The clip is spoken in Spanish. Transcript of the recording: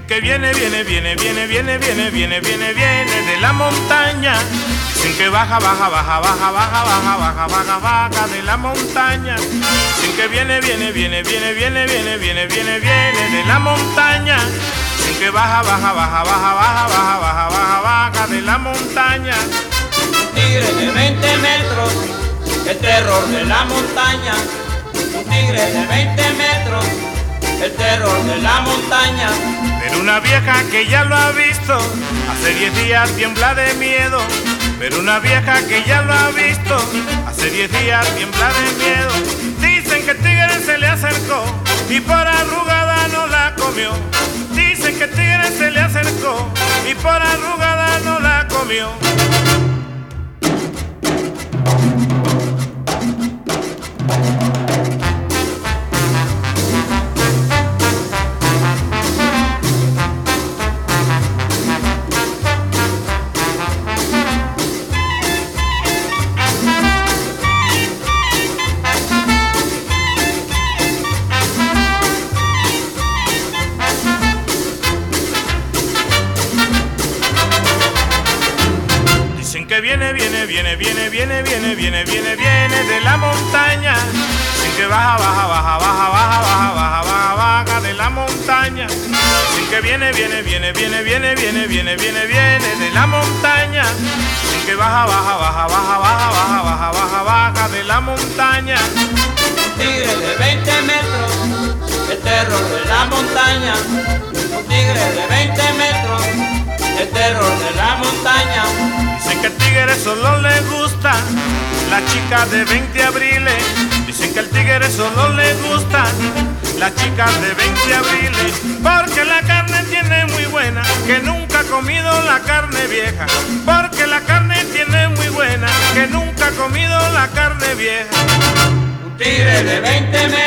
que viene de la montaña. Dicen que baja de la montaña. Dicen que viene de la montaña. Dicen que baja de la montaña. Un tigre de 20 metros, el terror de la montaña. Un tigre de 20 metros, el terror de la montaña. Pero una vieja que ya lo ha visto, hace 10 días tiembla de miedo. Pero una vieja que ya lo ha visto, hace 10 días tiembla de miedo. Dicen que el tigre se le acercó y por arrugada no la comió. Dicen que el tigre se le acercó y por arrugada no la comió. Dicen que viene de la montaña. Dicen que baja de la montaña. Dicen que viene de la montaña. Dicen que baja de la montaña. Un tigre de 20 metros, el terror de la montaña. Un tigre de 20 metros, el terror de la montaña. Dicen que al tigre solo le gusta la chica de 20 abriles. Dicen que al tigre solo le gusta la chica de 20 abriles. Porque la carne tiene muy buena, que nunca ha comido la carne vieja. Porque la carne tiene muy buena, que nunca ha comido la carne vieja. Un tigre de 20 metros.